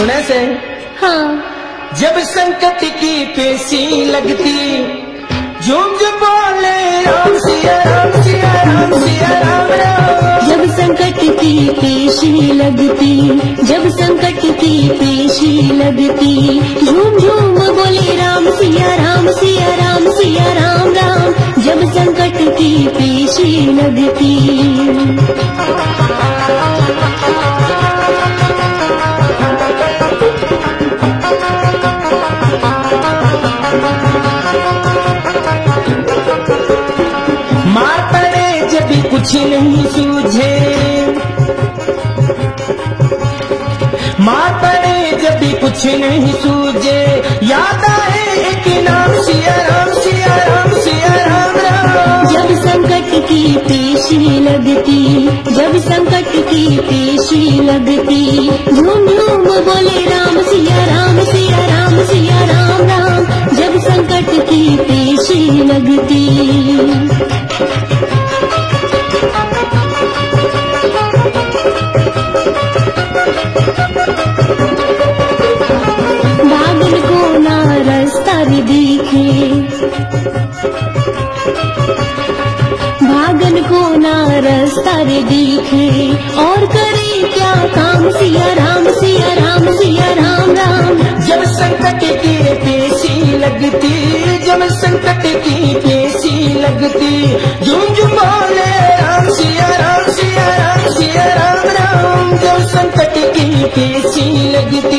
सुने से हाँ। जब संकट की पेशी लगती झूम झूम बोले राम सिया राम सिया राम सिया राम राम। जब संकट की पेशी लगती, जब संकट की पेशी लगती, झूम झूम बोले राम सिया राम सिया राम सिया राम राम। जब संकट की पेशी लगती। मार पड़े जब कुछ नहीं सूझे, मार पड़े जब कुछ नहीं सूझे, याद आए एक नाम सिया राम सिया राम सिया राम राम। जब संकट की पेशी लगती, जब संकट की पेशी लगती, झूम झूम बोले राम सिया राम सिया राम सिया राम राम। जब संकट की पेशी लगती। भागन को ना रास्ता दिखे, भागन को ना रास्ता दिखे, और करे क्या काम सिया राम सिया राम सिया राम राम। जब संकट की पेशी लगती, जब संकट की पेशी लगती, झूम झूम बोले राम सिया राम सिया राम सिया राम राम। जब संकट की पेशी लगती।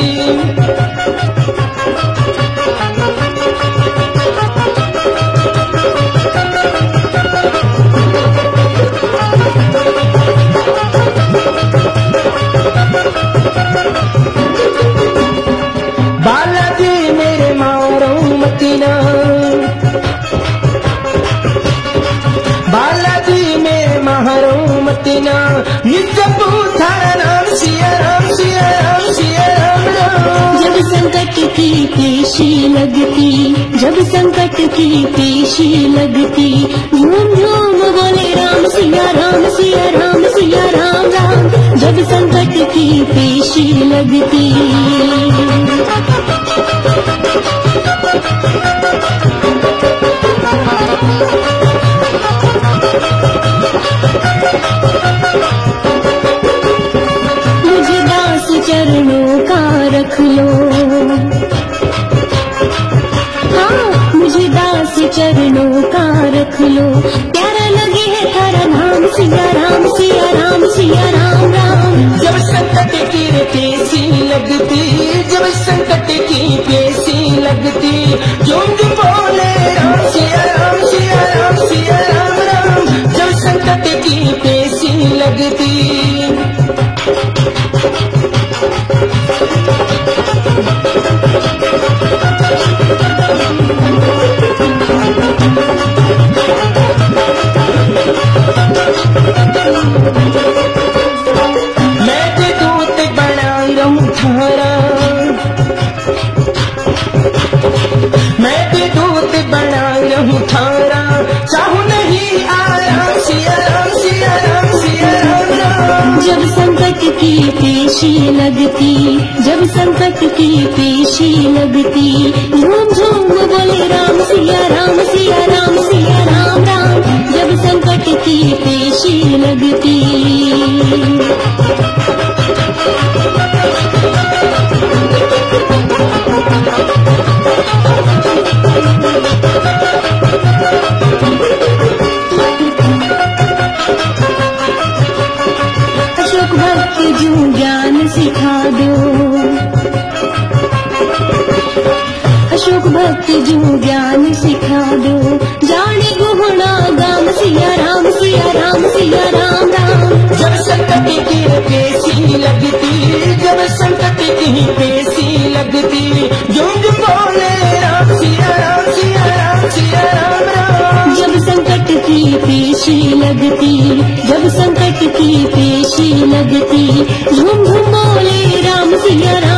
बालाजी मेरे मारो मतीना, बालाजी मेरे मारो मतीना, नित्य पूछा नाम सिया राम सिया राम सिया राम राम। जब संकट की पेशी लगती, जब संकट की पेशी लगती, झूम झूम बोले राम सिया राम सिया राम सिया राम राम। जब संकट की पेशी लगती। मुझे दास चरणों का रख लो, हाँ मुझे दास चरणों का रख लो, प्यारा लगे है थारा नाम सिया राम सिया राम सिया राम राम। जब संकट की पेशी लगती, जब संकट की पेशी लगती, झूम झूम बोले राम सिया राम सिया राम सिया राम राम। जब संकट की पेशी लगती। मैं भी दूत बना रहूं थारा, मैं भी दूत बना रहूं थारा, चाहूं नहीं आराम सिया राम सिया राम सिया राम राम। जब संकट की पेशी लगती, जब संकट की पेशी लगती, झूम झूम बोले राम सिया राम सिया राम सिया राम राम। जब संकट की पेशी लगती। अशोक भक्त जो ज्ञान सिखा दो, अशोक भक्त जो ज्ञान सिखा दो, जाने गुहना गाम सिया राम सिया राम सिया राम राम। जब संकट की पेशी लगती, जब संकट की पेशी लगती, झूम झूम बोले राम सिया राम सिया राम सिया राम राम। जब संकट की पेशी लगती, जब संकट की पेशी लगती, झूम झूम बोले राम सिया राम